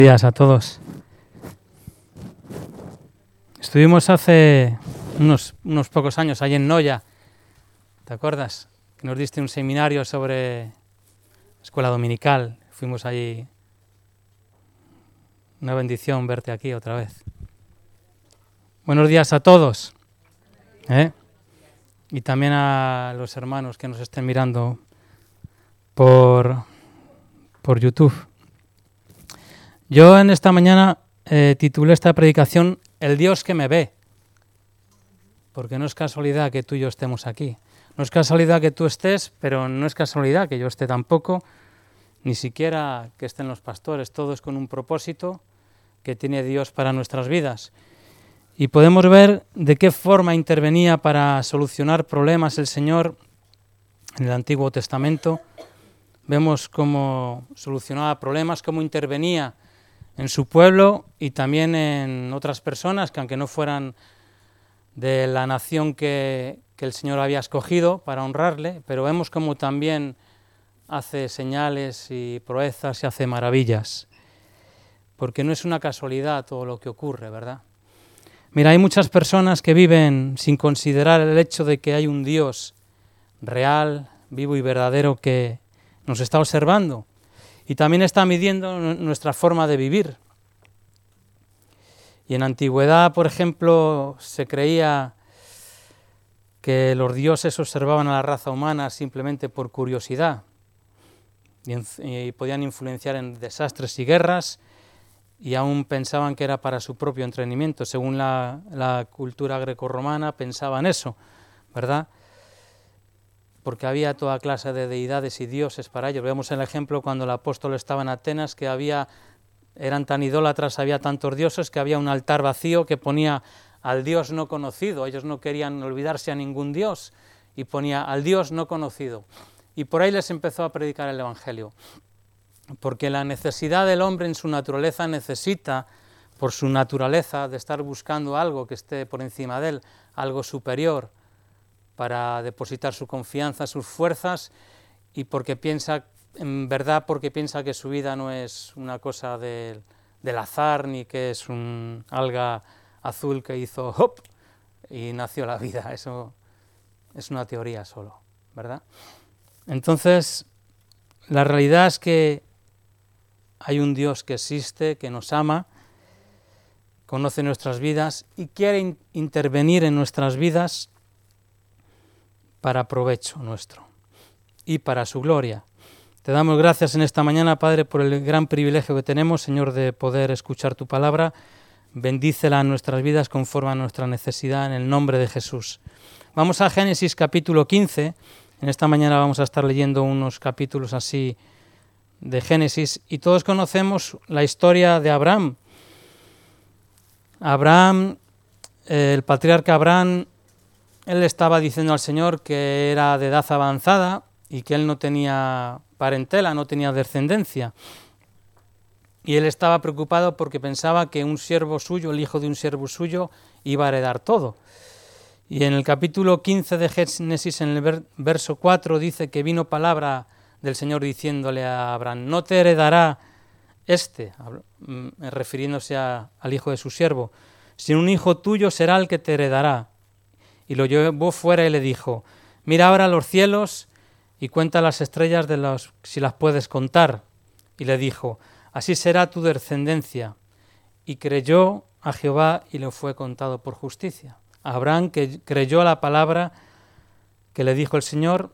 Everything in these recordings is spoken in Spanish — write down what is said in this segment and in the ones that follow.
Días a todos. Estuvimos hace unos pocos años allí en Noya, ¿te acuerdas? Que nos diste un seminario sobre escuela dominical. Fuimos allí. Una bendición verte aquí otra vez. Buenos días a todos. Y también a los hermanos que nos estén mirando por YouTube. Yo en esta mañana titulé esta predicación El Dios que me ve, porque no es casualidad que tú y yo estemos aquí. No es casualidad que tú estés, pero no es casualidad que yo esté tampoco, ni siquiera que estén los pastores. Todo es con un propósito que tiene Dios para nuestras vidas. Y podemos ver de qué forma intervenía para solucionar problemas el Señor en el Antiguo Testamento. Vemos cómo solucionaba problemas, cómo intervenía en su pueblo y también en otras personas que aunque no fueran de la nación que el Señor había escogido para honrarle, pero vemos cómo también hace señales y proezas y hace maravillas, porque no es una casualidad todo lo que ocurre, ¿verdad? Mira, hay muchas personas que viven sin considerar el hecho de que hay un Dios real, vivo y verdadero que nos está observando y también está midiendo nuestra forma de vivir. Y en antigüedad, por ejemplo, se creía que los dioses observaban a la raza humana simplemente por curiosidad y podían influenciar en desastres y guerras, y aún pensaban que era para su propio entretenimiento. Según la cultura grecorromana pensaban eso, ¿verdad? Porque había toda clase de deidades y dioses para ellos. Vemos el ejemplo cuando el apóstol estaba en Atenas, que eran tan idólatras, había tantos dioses, que había un altar vacío que ponía al Dios no conocido. Ellos no querían olvidarse a ningún Dios, y ponía al Dios no conocido. Y por ahí les empezó a predicar el Evangelio. Porque la necesidad del hombre en su naturaleza necesita, por su naturaleza, de estar buscando algo que esté por encima de él, algo superior, para depositar su confianza, sus fuerzas, y porque piensa, en verdad, porque piensa que su vida no es una cosa del azar, ni que es un alga azul que hizo ¡hop! Y nació la vida. Eso es una teoría solo, ¿verdad? Entonces, la realidad es que hay un Dios que existe, que nos ama, conoce nuestras vidas y quiere intervenir en nuestras vidas para provecho nuestro y para su gloria. Te damos gracias en esta mañana, Padre, por el gran privilegio que tenemos, Señor, de poder escuchar tu palabra. Bendícela en nuestras vidas conforme a nuestra necesidad, en el nombre de Jesús. Vamos a Génesis capítulo 15. En esta mañana vamos a estar leyendo unos capítulos así de Génesis, y todos conocemos la historia de Abraham. El patriarca Abraham, él estaba diciendo al Señor que era de edad avanzada y que él no tenía parentela, no tenía descendencia. Y él estaba preocupado porque pensaba que un siervo suyo, el hijo de un siervo suyo, iba a heredar todo. Y en el capítulo 15 de Génesis, en el verso 4, dice que vino palabra del Señor diciéndole a Abraham: no te heredará refiriéndose al hijo de su siervo, sino un hijo tuyo será el que te heredará. Y lo llevó fuera y le dijo: mira ahora los cielos y cuenta las estrellas si las puedes contar. Y le dijo: así será tu descendencia. Y creyó a Jehová y le fue contado por justicia. Abraham que creyó a la palabra que le dijo el Señor,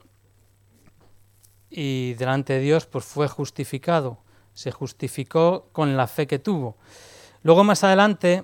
y delante de Dios pues fue justificado. Se justificó con la fe que tuvo. Luego más adelante,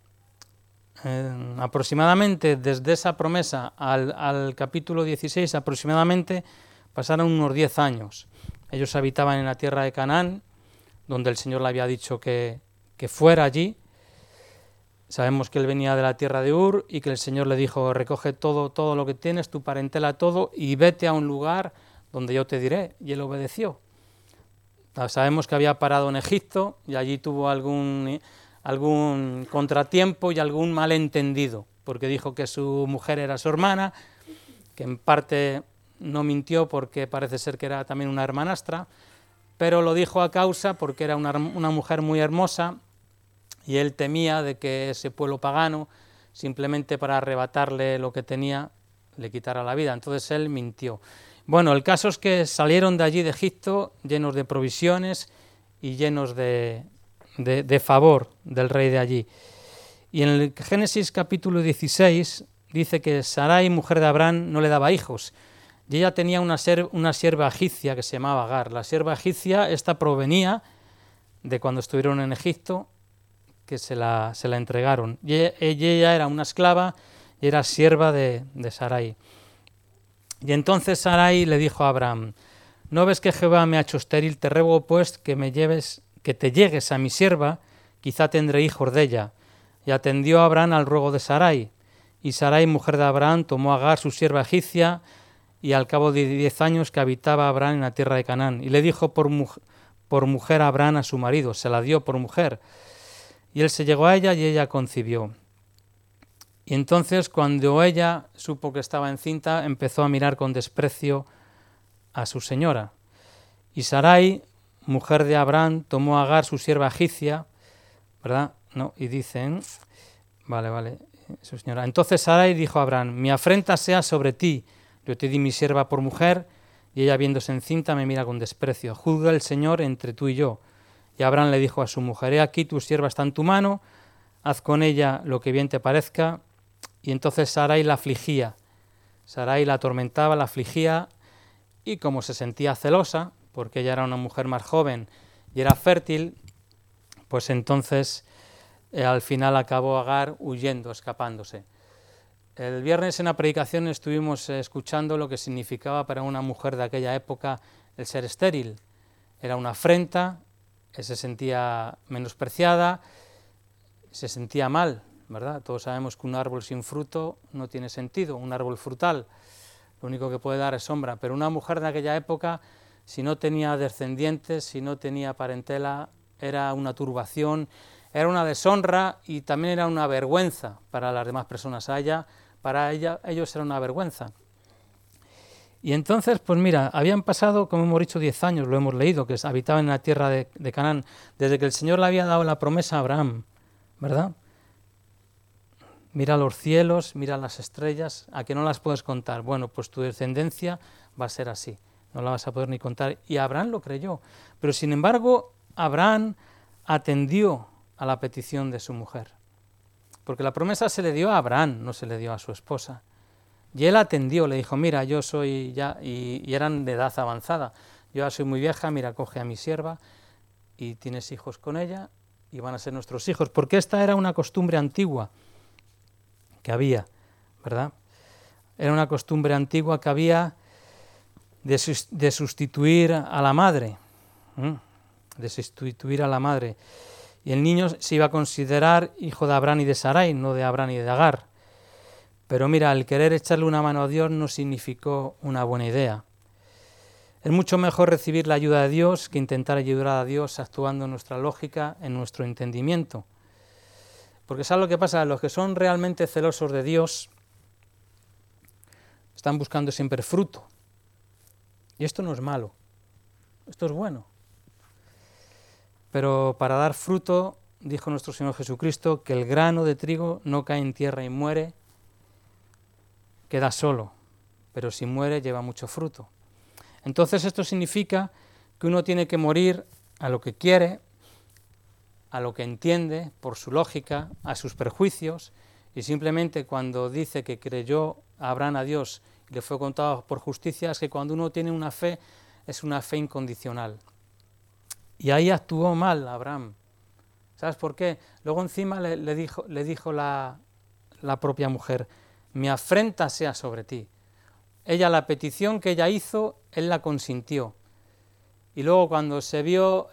aproximadamente desde esa promesa al capítulo 16 aproximadamente pasaron unos 10 años. Ellos habitaban en la tierra de Canaán, donde el Señor le había dicho que fuera allí. Sabemos que él venía de la tierra de Ur y que el Señor le dijo: recoge todo lo que tienes, tu parentela, todo, y vete a un lugar donde yo te diré. Y él obedeció. Sabemos que había parado en Egipto y allí tuvo algún contratiempo y algún malentendido, porque dijo que su mujer era su hermana, que en parte no mintió porque parece ser que era también una hermanastra, pero lo dijo a causa porque era una mujer muy hermosa y él temía de que ese pueblo pagano, simplemente para arrebatarle lo que tenía, le quitara la vida. Entonces él mintió. Bueno, el caso es que salieron de allí de Egipto llenos de provisiones y llenos de favor del rey de allí. Y en el Génesis capítulo 16 dice que Sarai, mujer de Abraham, no le daba hijos. Y ella tenía una sierva egipcia que se llamaba Agar. La sierva egipcia, esta provenía de cuando estuvieron en Egipto, que se la entregaron. Y ella era una esclava y era sierva de Sarai. Y entonces Sarai le dijo a Abraham: ¿no ves que Jehová me ha hecho estéril? Te ruego pues que te llegues a mi sierva, quizá tendré hijos de ella. Y atendió Abraham al ruego de Sarai. Y Sarai, mujer de Abraham, tomó a Agar, su sierva egipcia, y al cabo de 10 años que habitaba Abraham en la tierra de Canaán. Y le dijo por mujer a Abraham a su marido, se la dio por mujer. Y él se llegó a ella y ella concibió. Y entonces, cuando ella supo que estaba encinta, empezó a mirar con desprecio a su señora. Y Sarai, mujer de Abraham, tomó a Agar, su sierva egipcia, ¿verdad? No, y dicen, vale, su señora. Entonces Sarai dijo a Abraham: mi afrenta sea sobre ti, yo te di mi sierva por mujer, y ella viéndose encinta me mira con desprecio. Juzga el Señor entre tú y yo. Y Abraham le dijo a su mujer: he aquí tu sierva está en tu mano, haz con ella lo que bien te parezca. Y entonces Sarai la afligía, Sarai la atormentaba, la afligía, y como se sentía celosa, porque ella era una mujer más joven y era fértil, pues entonces al final acabó Agar huyendo, escapándose. El viernes en la predicación estuvimos escuchando lo que significaba para una mujer de aquella época el ser estéril. Era una afrenta, se sentía menospreciada, se sentía mal, ¿verdad? Todos sabemos que un árbol sin fruto no tiene sentido, un árbol frutal lo único que puede dar es sombra, pero una mujer de aquella época, si no tenía descendientes, si no tenía parentela, era una turbación, era una deshonra y también era una vergüenza para las demás personas. Para ellos era una vergüenza. Y entonces, pues mira, habían pasado, como hemos dicho, 10 años, lo hemos leído, que habitaban en la tierra de Canaán, desde que el Señor le había dado la promesa a Abraham, ¿verdad? Mira los cielos, mira las estrellas, ¿a que no las puedes contar? Bueno, pues tu descendencia va a ser así, no la vas a poder ni contar. Y Abraham lo creyó, pero sin embargo Abraham atendió a la petición de su mujer, porque la promesa se le dio a Abraham, no se le dio a su esposa. Y él atendió, le dijo: mira, yo soy ya, y eran de edad avanzada, yo ya soy muy vieja, mira, coge a mi sierva y tienes hijos con ella y van a ser nuestros hijos, porque esta era una costumbre antigua que había, ¿verdad? Era una costumbre antigua que había de sustituir a la madre, de sustituir a la madre. Y el niño se iba a considerar hijo de Abraham y de Sarai, no de Abraham y de Agar. Pero mira, el querer echarle una mano a Dios no significó una buena idea. Es mucho mejor recibir la ayuda de Dios que intentar ayudar a Dios actuando en nuestra lógica, en nuestro entendimiento. Porque ¿sabes lo que pasa? Los que son realmente celosos de Dios están buscando siempre fruto. Y esto no es malo, esto es bueno. Pero para dar fruto, dijo nuestro Señor Jesucristo, que el grano de trigo no cae en tierra y muere, queda solo, pero si muere lleva mucho fruto. Entonces esto significa que uno tiene que morir a lo que quiere, a lo que entiende, por su lógica, a sus prejuicios, y simplemente cuando dice que creyó Abraham a Dios y le fue contado por justicia, es que cuando uno tiene una fe, es una fe incondicional. Y ahí actuó mal Abraham. ¿Sabes por qué? Luego encima le dijo la propia mujer: mi afrenta sea sobre ti. Ella, la petición que ella hizo, él la consintió. Y luego cuando se vio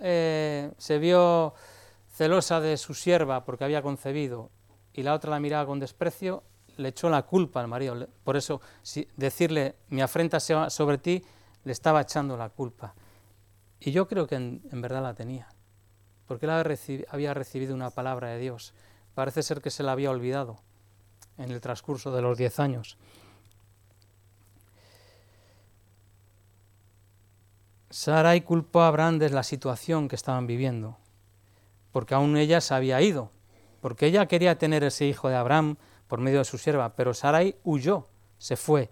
celosa de su sierva porque había concebido y la otra la miraba con desprecio, le echó la culpa al marido. Por eso decirle mi afrenta sea sobre ti, le estaba echando la culpa. Y yo creo que en verdad la tenía, porque él había recibido una palabra de Dios. Parece ser que se la había olvidado en el transcurso de los 10 años. Sarai culpó a Abraham de la situación que estaban viviendo, porque aún ella se había ido, porque ella quería tener ese hijo de Abraham por medio de su sierva, pero Sarai huyó, se fue.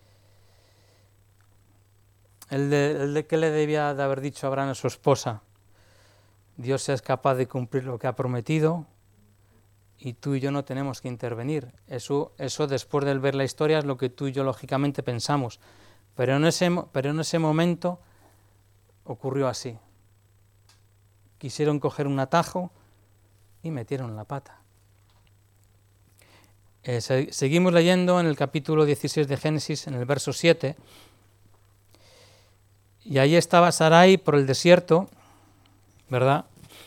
¿Qué le debía de haber dicho a Abraham a su esposa? Dios es capaz de cumplir lo que ha prometido y tú y yo no tenemos que intervenir. Eso después de ver la historia es lo que tú y yo lógicamente pensamos, pero en ese momento ocurrió así. Quisieron coger un atajo y metieron la pata. Seguimos leyendo en el capítulo 16 de Génesis, en el verso 7, y ahí estaba Sarai por el desierto, ¿verdad?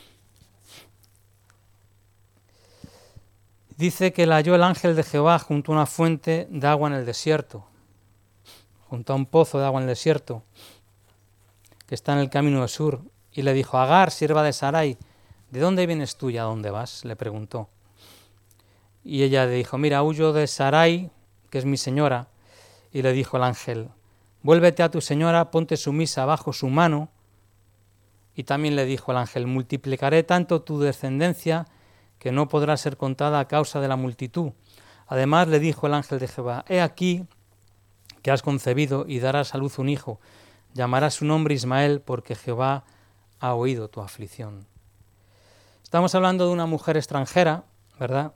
Dice que la halló el ángel de Jehová junto a una fuente de agua en el desierto, junto a un pozo de agua en el desierto, que está en el camino de Sur, y le dijo: Agar, sierva de Sarai, ¿de dónde vienes tú y a dónde vas?, le preguntó. Y ella le dijo: mira, huyo de Sarai, que es mi señora. Y le dijo el ángel: vuélvete a tu señora, ponte sumisa bajo su mano. Y también le dijo el ángel: multiplicaré tanto tu descendencia que no podrá ser contada a causa de la multitud. Además le dijo el ángel de Jehová: he aquí que has concebido y darás a luz un hijo. Llamarás su nombre Ismael, porque Jehová ha oído tu aflicción. Estamos hablando de una mujer extranjera, ¿verdad?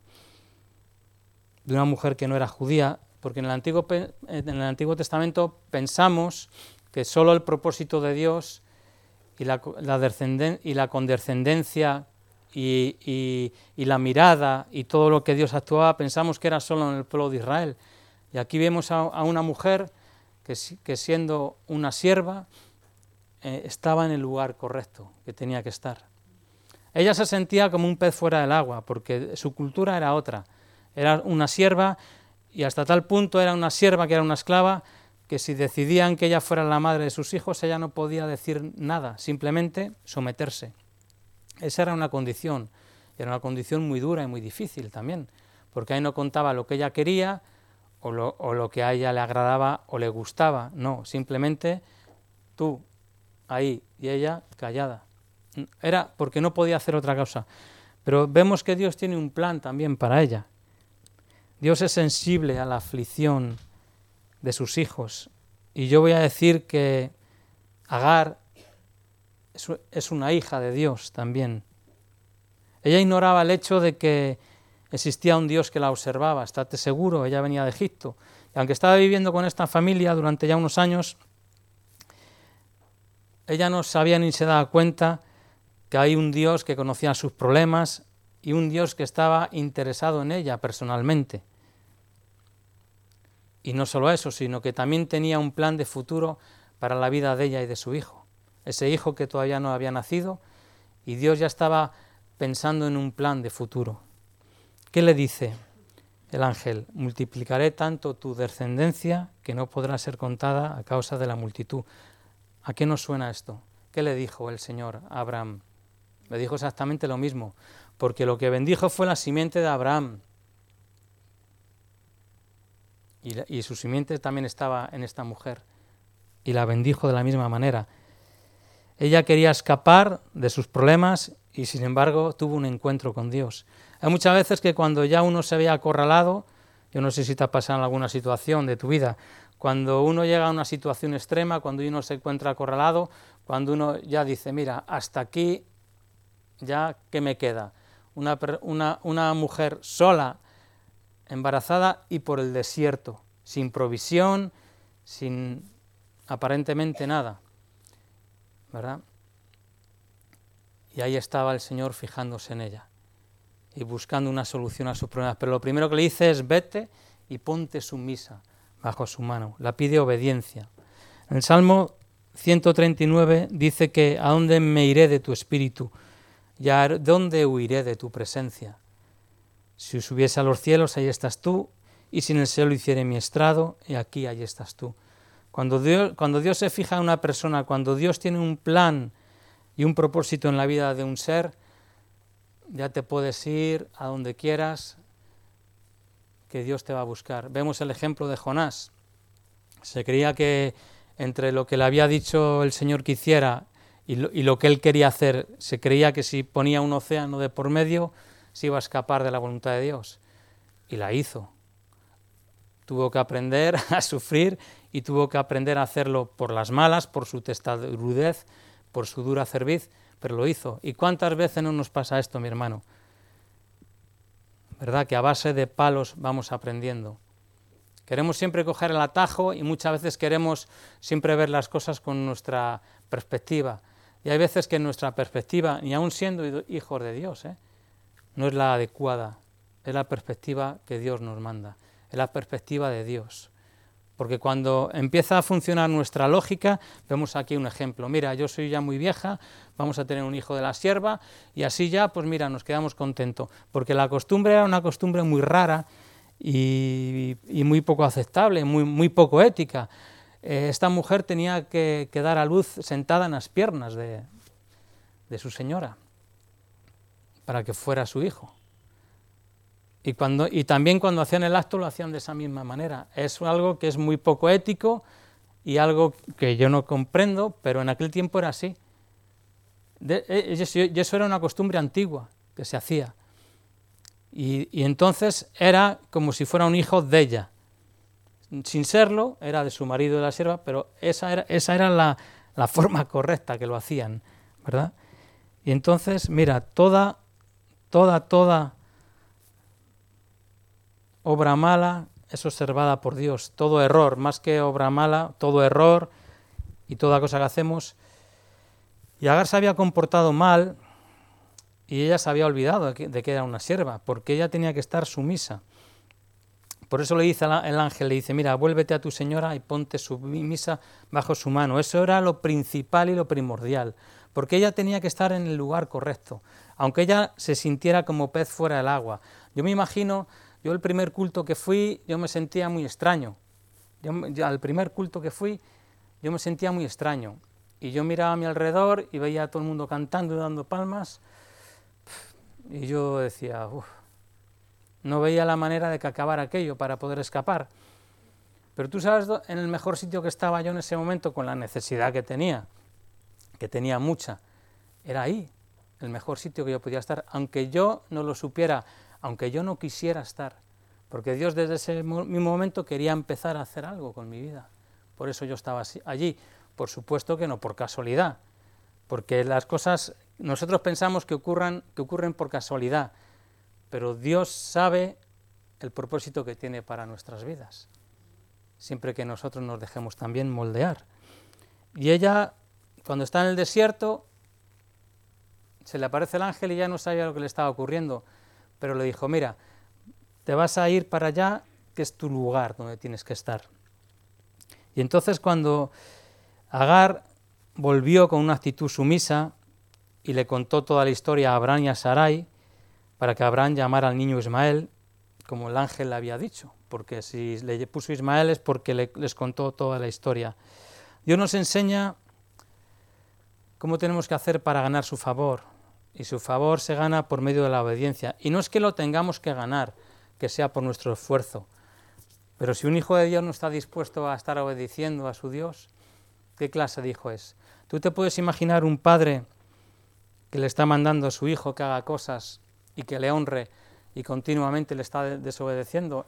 De una mujer que no era judía, porque en el Antiguo Testamento pensamos que solo el propósito de Dios y la condescendencia y la mirada y todo lo que Dios actuaba, pensamos que era solo en el pueblo de Israel. Y aquí vemos a una mujer que siendo una sierva estaba en el lugar correcto que tenía que estar. Ella se sentía como un pez fuera del agua, porque su cultura era otra. Era una sierva, y hasta tal punto era una sierva que era una esclava, que si decidían que ella fuera la madre de sus hijos, ella no podía decir nada, simplemente someterse. Esa era una condición muy dura y muy difícil también, porque ahí no contaba lo que ella quería, o lo que a ella le agradaba o le gustaba, no, simplemente tú ahí y ella callada. Era porque no podía hacer otra cosa. Pero vemos que Dios tiene un plan también para ella. Dios es sensible a la aflicción de sus hijos. Y yo voy a decir que Agar es una hija de Dios también. Ella ignoraba el hecho de que existía un Dios que la observaba, estate seguro, ella venía de Egipto. Y aunque estaba viviendo con esta familia durante ya unos años, ella no sabía ni se daba cuenta que hay un Dios que conocía sus problemas y un Dios que estaba interesado en ella personalmente. Y no solo eso, sino que también tenía un plan de futuro para la vida de ella y de su hijo. Ese hijo que todavía no había nacido, y Dios ya estaba pensando en un plan de futuro. ¿Qué le dice el ángel? Multiplicaré tanto tu descendencia que no podrá ser contada a causa de la multitud. ¿A qué nos suena esto? ¿Qué le dijo el Señor a Abraham? Le dijo exactamente lo mismo, porque lo que bendijo fue la simiente de Abraham. Y su simiente también estaba en esta mujer, y la bendijo de la misma manera. Ella quería escapar de sus problemas y sin embargo tuvo un encuentro con Dios. Hay muchas veces que cuando ya uno se ve acorralado, yo no sé si te ha pasado en alguna situación de tu vida, cuando uno llega a una situación extrema, cuando uno se encuentra acorralado, cuando uno ya dice, mira, hasta aquí ya, ¿qué me queda? Una mujer sola, embarazada y por el desierto, sin provisión, sin aparentemente nada, ¿verdad? Y ahí estaba el Señor fijándose en ella y buscando una solución a sus problemas. Pero lo primero que le dice es: vete y ponte sumisa bajo su mano. La pide obediencia. En el Salmo 139 dice que ¿a dónde me iré de tu espíritu? ¿Y a dónde huiré de tu presencia? Si subiese a los cielos, ahí estás tú, y si en el cielo hiciere mi estrado, y aquí, ahí estás tú. Cuando Dios se fija en una persona, cuando Dios tiene un plan y un propósito en la vida de un ser, ya te puedes ir a donde quieras, que Dios te va a buscar. Vemos el ejemplo de Jonás. Se creía que entre lo que le había dicho el Señor que hiciera y lo que él quería hacer. Se creía que si ponía un océano de por medio se iba a escapar de la voluntad de Dios, y la hizo. Tuvo que aprender a sufrir y tuvo que aprender a hacerlo por las malas, por su testarudez, por su dura cerviz, pero lo hizo. ¿Y cuántas veces no nos pasa esto, mi hermano? ¿Verdad? Que a base de palos vamos aprendiendo. Queremos siempre coger el atajo y muchas veces queremos siempre ver las cosas con nuestra perspectiva. Y hay veces que nuestra perspectiva, ni aun siendo hijos de Dios, no es la adecuada, es la perspectiva que Dios nos manda, es la perspectiva de Dios. Porque cuando empieza a funcionar nuestra lógica, vemos aquí un ejemplo. Mira, yo soy ya muy vieja, vamos a tener un hijo de la sierva, y así ya, pues mira, nos quedamos contentos. Porque la costumbre era una costumbre muy rara y muy poco aceptable, muy poco ética. Esta mujer tenía que dar a luz sentada en las piernas de su señora, para que fuera su hijo. Y también cuando hacían el acto lo hacían de esa misma manera. Es algo que es muy poco ético y algo que yo no comprendo, pero en aquel tiempo era así. Y eso era una costumbre antigua que se hacía. Y entonces era como si fuera un hijo de ella. Sin serlo, era de su marido y de la sierva, pero esa era la forma correcta que lo hacían, ¿verdad? Y entonces, mira, toda obra mala es observada por Dios, todo error, más que obra mala, todo error y toda cosa que hacemos. Y Agar se había comportado mal y ella se había olvidado de que era una sierva, porque ella tenía que estar sumisa. Por eso le dice el ángel, le dice, mira, vuélvete a tu señora y ponte sumisa bajo su mano. Eso era lo principal y lo primordial, porque ella tenía que estar en el lugar correcto, aunque ella se sintiera como pez fuera del agua. Yo me imagino, yo el primer culto que fui, yo me sentía muy extraño. Al primer culto que fui, yo me sentía muy extraño. Y yo miraba a mi alrededor y veía a todo el mundo cantando y dando palmas, y yo decía, no veía la manera de que acabara aquello para poder escapar. Pero tú sabes, en el mejor sitio que estaba yo en ese momento, con la necesidad que tenía mucha, era ahí, el mejor sitio que yo podía estar, aunque yo no lo supiera, aunque yo no quisiera estar, porque Dios desde ese mismo momento quería empezar a hacer algo con mi vida. Por eso yo estaba allí, por supuesto que no por casualidad, porque las cosas, nosotros pensamos que ocurren por casualidad, pero Dios sabe el propósito que tiene para nuestras vidas, siempre que nosotros nos dejemos también moldear. Y ella, cuando está en el desierto, se le aparece el ángel y ya no sabía lo que le estaba ocurriendo, pero le dijo, mira, te vas a ir para allá, que es tu lugar donde tienes que estar. Y entonces cuando Agar volvió con una actitud sumisa y le contó toda la historia a Abraham y a Sarai, para que Abraham llamara al niño Ismael, como el ángel le había dicho, porque si le puso Ismael es porque les contó toda la historia. Dios nos enseña cómo tenemos que hacer para ganar su favor, y su favor se gana por medio de la obediencia. Y no es que lo tengamos que ganar, que sea por nuestro esfuerzo, pero si un hijo de Dios no está dispuesto a estar obedeciendo a su Dios, ¿qué clase de hijo es? Tú te puedes imaginar un padre que le está mandando a su hijo que haga cosas y que le honre y continuamente le está desobedeciendo.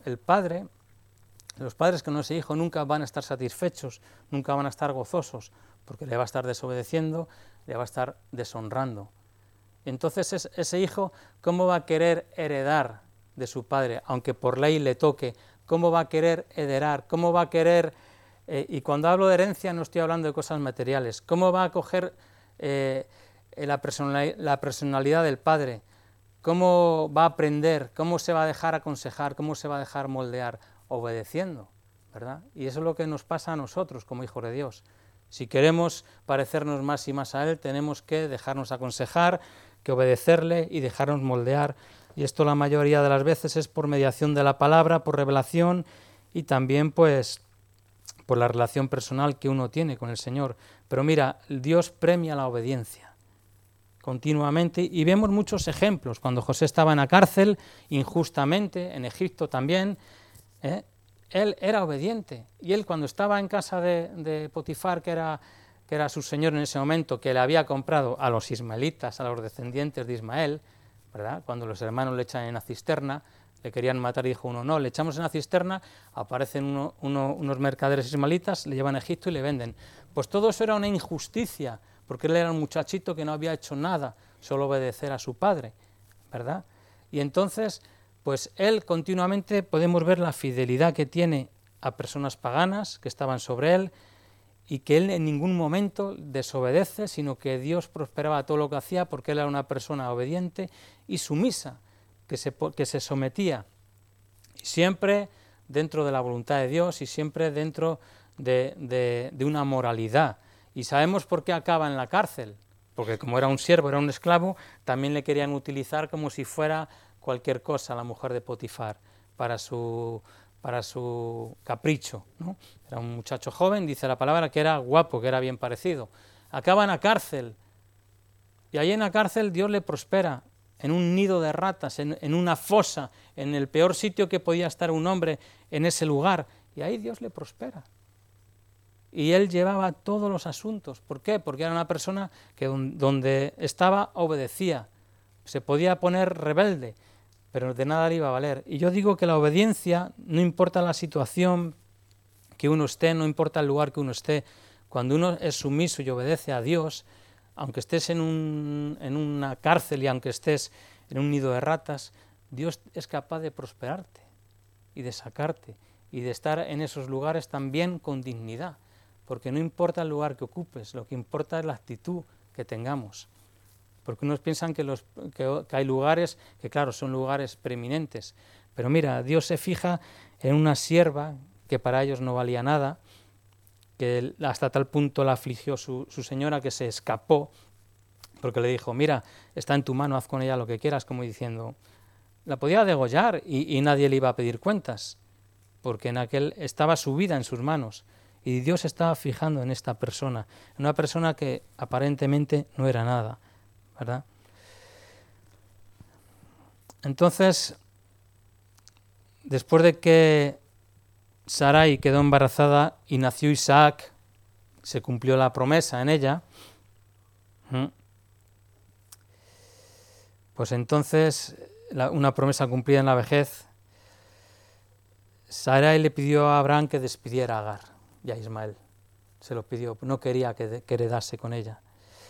Los padres con ese hijo nunca van a estar satisfechos, nunca van a estar gozosos, porque le va a estar desobedeciendo, le va a estar deshonrando. Entonces ese hijo, ¿cómo va a querer heredar de su padre, aunque por ley le toque? ¿Cómo va a querer heredar? ¿Cómo va a querer, y cuando hablo de herencia no estoy hablando de cosas materiales, cómo va a coger la personalidad del padre? ¿Cómo va a aprender? ¿Cómo se va a dejar aconsejar? ¿Cómo se va a dejar moldear? Obedeciendo, ¿verdad? Y eso es lo que nos pasa a nosotros como hijos de Dios. Si queremos parecernos más y más a Él, tenemos que dejarnos aconsejar, que obedecerle y dejarnos moldear. Y esto la mayoría de las veces es por mediación de la palabra, por revelación y también pues por la relación personal que uno tiene con el Señor. Pero mira, Dios premia la obediencia continuamente y vemos muchos ejemplos. Cuando José estaba en la cárcel, injustamente, en Egipto también, él era obediente, y él cuando estaba en casa de Potifar, que era su señor en ese momento, que le había comprado a los ismaelitas, a los descendientes de Ismael, ¿verdad? Cuando los hermanos le echan en la cisterna, le querían matar y dijo uno, no, le echamos en la cisterna, aparecen unos mercaderes ismaelitas, le llevan a Egipto y le venden. Pues todo eso era una injusticia, porque él era un muchachito que no había hecho nada, solo obedecer a su padre, ¿verdad? Y entonces, pues él continuamente podemos ver la fidelidad que tiene a personas paganas que estaban sobre él, y que él en ningún momento desobedece, sino que Dios prosperaba todo lo que hacía porque él era una persona obediente y sumisa, que se sometía siempre dentro de la voluntad de Dios y siempre dentro de una moralidad. Y sabemos por qué acaba en la cárcel, porque como era un siervo, era un esclavo, también le querían utilizar como si fuera cualquier cosa la mujer de Potifar para su capricho, ¿no? Era un muchacho joven, dice la palabra, que era guapo, que era bien parecido. Acaba en la cárcel, y ahí en la cárcel Dios le prospera, en un nido de ratas, en una fosa, en el peor sitio que podía estar un hombre en ese lugar, y ahí Dios le prospera. Y él llevaba todos los asuntos. ¿Por qué? Porque era una persona que donde estaba obedecía, se podía poner rebelde, pero de nada le iba a valer. Y yo digo que la obediencia, no importa la situación que uno esté, no importa el lugar que uno esté, cuando uno es sumiso y obedece a Dios, aunque estés en una cárcel y aunque estés en un nido de ratas, Dios es capaz de prosperarte y de sacarte y de estar en esos lugares también con dignidad, porque no importa el lugar que ocupes, lo que importa es la actitud que tengamos. Porque unos piensan que hay lugares que, claro, son lugares preeminentes. Pero mira, Dios se fija en una sierva que para ellos no valía nada, que hasta tal punto la afligió su señora que se escapó, porque le dijo, mira, está en tu mano, haz con ella lo que quieras, como diciendo, la podía degollar y nadie le iba a pedir cuentas, porque en aquel estaba su vida en sus manos. Y Dios estaba fijando en esta persona, en una persona que aparentemente no era nada, ¿verdad? Entonces, después de que Sarai quedó embarazada y nació Isaac, se cumplió la promesa en ella, pues entonces, una promesa cumplida en la vejez, Sarai le pidió a Abraham que despidiera a Agar y a Ismael. Se lo pidió, no quería que heredase con ella.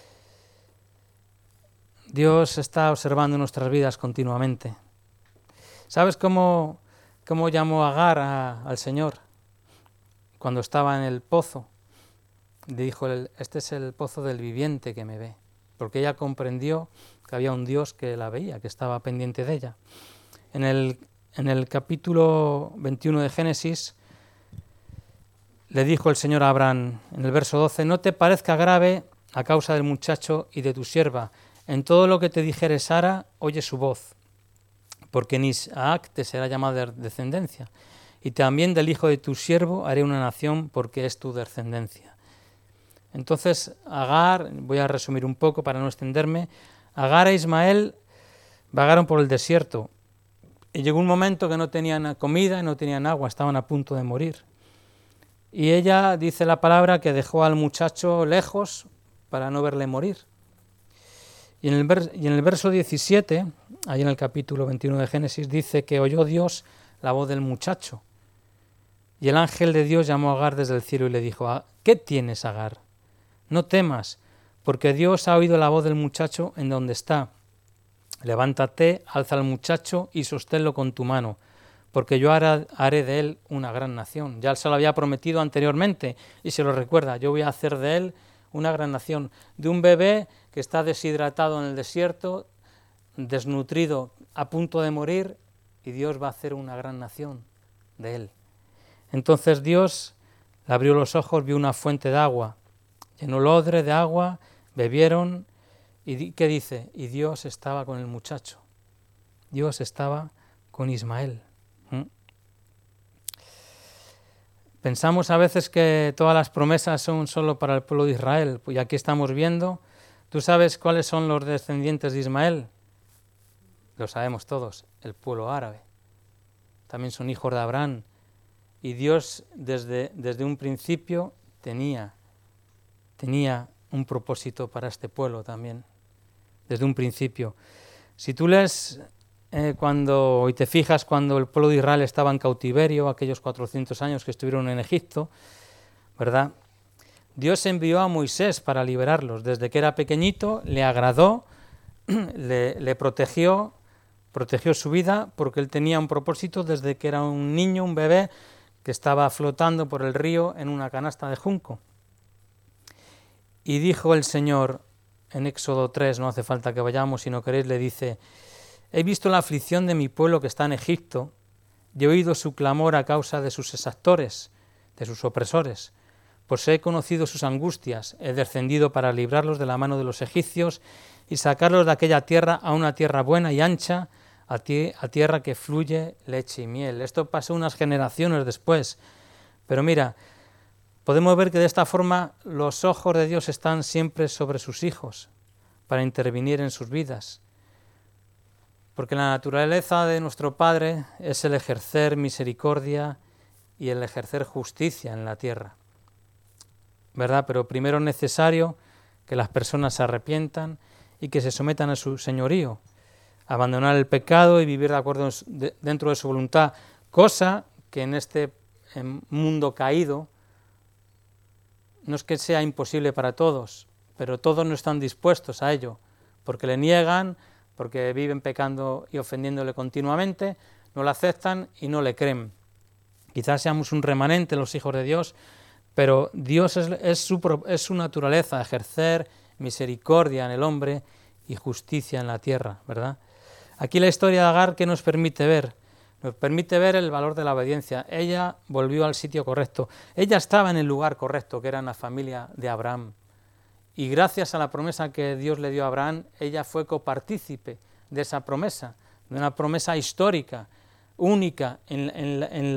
Dios está observando nuestras vidas continuamente. ¿Sabes cómo llamó Agar al Señor? Cuando estaba en el pozo, le dijo, este es el pozo del viviente que me ve, porque ella comprendió que había un Dios que la veía, que estaba pendiente de ella. En el capítulo 21 de Génesis, le dijo el Señor a Abraham, en el verso 12, no te parezca grave a causa del muchacho y de tu sierva, en todo lo que te dijere Sara, oye su voz, porque en Isaac te será llamada descendencia, y también del hijo de tu siervo haré una nación, porque es tu descendencia. Entonces Agar, voy a resumir un poco para no extenderme, Agar e Ismael vagaron por el desierto, y llegó un momento que no tenían comida, no tenían agua, estaban a punto de morir. Y ella, dice la palabra, que dejó al muchacho lejos para no verle morir. Y en el verso 17, ahí en el capítulo 21 de Génesis, dice que oyó Dios la voz del muchacho. Y el ángel de Dios llamó a Agar desde el cielo y le dijo, ¿qué tienes, Agar? No temas, porque Dios ha oído la voz del muchacho en donde está. Levántate, alza al muchacho y sosténlo con tu mano, porque yo haré de él una gran nación. Ya se lo había prometido anteriormente y se lo recuerda, yo voy a hacer de él una gran nación. De un bebé que está deshidratado en el desierto, desnutrido, a punto de morir, y Dios va a hacer una gran nación de él. Entonces Dios le abrió los ojos, vio una fuente de agua, llenó el odre de agua, bebieron, y ¿qué dice? Y Dios estaba con el muchacho, Dios estaba con Ismael. Pensamos a veces que todas las promesas son solo para el pueblo de Israel, pues aquí estamos viendo, ¿tú sabes cuáles son los descendientes de Ismael? Lo sabemos todos, el pueblo árabe. También son hijos de Abraham. Y Dios desde un principio tenía un propósito para este pueblo también, desde un principio. Si tú lees y te fijas cuando el pueblo de Israel estaba en cautiverio, aquellos 400 años que estuvieron en Egipto, ¿verdad? Dios envió a Moisés para liberarlos. Desde que era pequeñito le agradó, le protegió su vida, porque él tenía un propósito desde que era un niño, un bebé, que estaba flotando por el río en una canasta de junco. Y dijo el Señor en Éxodo 3, no hace falta que vayamos, si no queréis, le dice: he visto la aflicción de mi pueblo que está en Egipto, y he oído su clamor a causa de sus exactores, de sus opresores, pues he conocido sus angustias, he descendido para librarlos de la mano de los egipcios y sacarlos de aquella tierra a una tierra buena y ancha, a tierra que fluye leche y miel. Esto pasó unas generaciones después, pero mira, podemos ver que de esta forma los ojos de Dios están siempre sobre sus hijos para intervenir en sus vidas, porque la naturaleza de nuestro Padre es el ejercer misericordia y el ejercer justicia en la tierra, ¿verdad? Pero primero es necesario que las personas se arrepientan y que se sometan a su señorío, abandonar el pecado y vivir de acuerdo dentro de su voluntad, cosa que en este mundo caído no es que sea imposible para todos, pero todos no están dispuestos a ello, porque le niegan, porque viven pecando y ofendiéndole continuamente, no lo aceptan y no le creen. Quizás seamos un remanente los hijos de Dios, pero Dios es su naturaleza, ejercer misericordia en el hombre y justicia en la tierra, ¿verdad? Aquí la historia de Agar, ¿qué nos permite ver? Nos permite ver el valor de la obediencia. Ella volvió al sitio correcto. Ella estaba en el lugar correcto, que era en la familia de Abraham. Y gracias a la promesa que Dios le dio a Abraham, ella fue copartícipe de esa promesa, de una promesa histórica, única en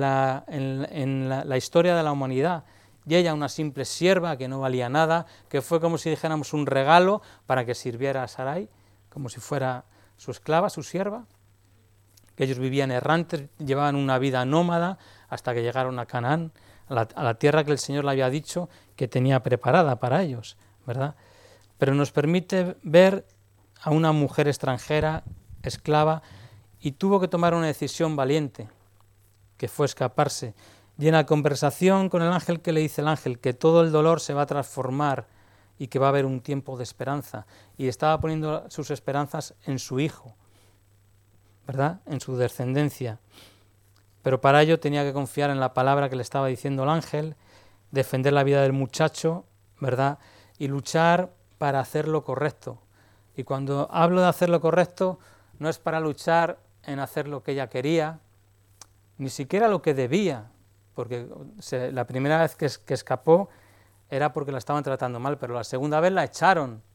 la historia de la humanidad. Y ella, una simple sierva que no valía nada, que fue como si dijéramos un regalo para que sirviera a Sarai, como si fuera su esclava, su sierva, que ellos vivían errantes, llevaban una vida nómada hasta que llegaron a Canaán, a la tierra que el Señor le había dicho que tenía preparada para ellos, ¿verdad? Pero nos permite ver a una mujer extranjera, esclava, y tuvo que tomar una decisión valiente, que fue escaparse. Y en la conversación con el ángel, que le dice el ángel, que todo el dolor se va a transformar y que va a haber un tiempo de esperanza, y estaba poniendo sus esperanzas en su hijo, ¿verdad?, en su descendencia. Pero para ello tenía que confiar en la palabra que le estaba diciendo el ángel, defender la vida del muchacho, ¿verdad?, y luchar para hacer lo correcto. Y cuando hablo de hacer lo correcto, no es para luchar en hacer lo que ella quería, ni siquiera lo que debía, porque la primera vez que escapó era porque la estaban tratando mal, pero la segunda vez la echaron.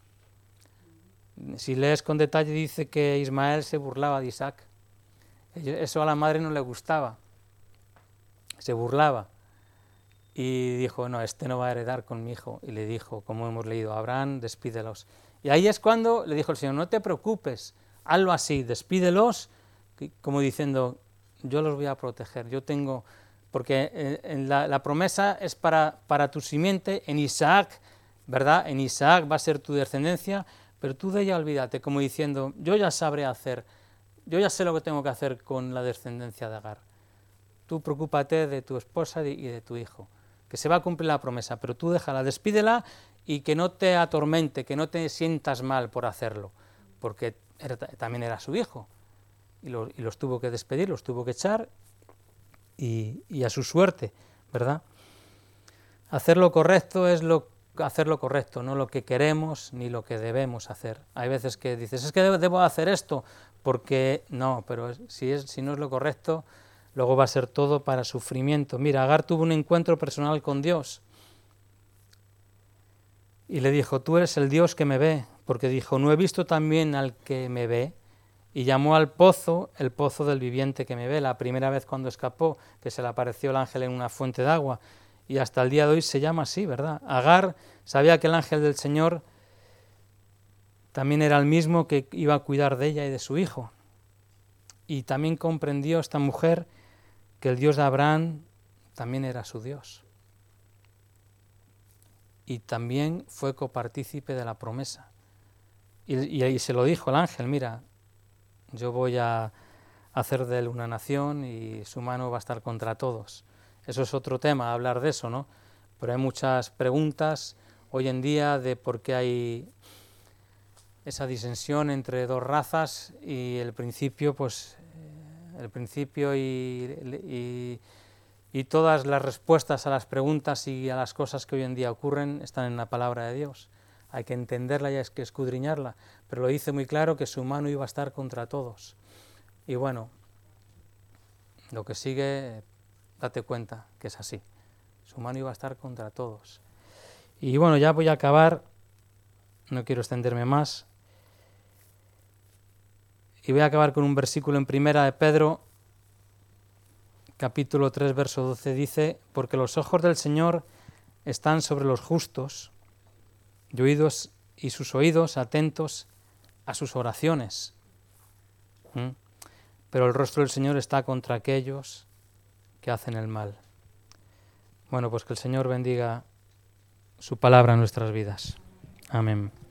Si lees con detalle, dice que Ismael se burlaba de Isaac. Eso a la madre no le gustaba, se burlaba. Y dijo: no, este no va a heredar con mi hijo. Y le dijo, como hemos leído, Abraham, despídelos. Y ahí es cuando le dijo el Señor: no te preocupes, hazlo así, despídelos, como diciendo, yo los voy a proteger, yo tengo... Porque la promesa es para tu simiente, en Isaac, ¿verdad? En Isaac va a ser tu descendencia, pero tú de ella olvídate, como diciendo, yo ya sabré hacer, yo ya sé lo que tengo que hacer con la descendencia de Agar. Tú preocúpate de tu esposa y de tu hijo, que se va a cumplir la promesa, pero tú déjala, despídela y que no te atormente, que no te sientas mal por hacerlo, porque también era su hijo, y los tuvo que despedir, los tuvo que echar, y a su suerte, ¿verdad? Hacer lo correcto es hacer lo correcto, no lo que queremos ni lo que debemos hacer. Hay veces que dices, es que debo hacer esto, porque no, pero si no es lo correcto, luego va a ser todo para sufrimiento. Mira, Agar tuvo un encuentro personal con Dios y le dijo, tú eres el Dios que me ve, porque dijo, ¿no he visto también al que me ve? Y llamó al pozo, el pozo del viviente que me ve, la primera vez cuando escapó, que se le apareció el ángel en una fuente de agua, y hasta el día de hoy se llama así, ¿verdad? Agar sabía que el ángel del Señor también era el mismo que iba a cuidar de ella y de su hijo, y también comprendió esta mujer que el Dios de Abraham también era su Dios. Y también fue copartícipe de la promesa. Y se lo dijo el ángel, mira, yo voy a hacer de él una nación y su mano va a estar contra todos. Eso es otro tema, hablar de eso, ¿no? Pero hay muchas preguntas hoy en día de por qué hay esa disensión entre dos razas y el principio, pues el principio y todas las respuestas a las preguntas y a las cosas que hoy en día ocurren están en la palabra de Dios. Hay que entenderla y hay que escudriñarla, pero lo dice muy claro que su mano iba a estar contra todos. Y bueno, lo que sigue, date cuenta que es así. Su mano iba a estar contra todos. Y bueno, ya voy a acabar, no quiero extenderme más. Y voy a acabar con un versículo en Primera de Pedro, capítulo 3, verso 12, dice: porque los ojos del Señor están sobre los justos, y sus oídos atentos a sus oraciones. Pero el rostro del Señor está contra aquellos que hacen el mal. Bueno, pues que el Señor bendiga su palabra en nuestras vidas. Amén.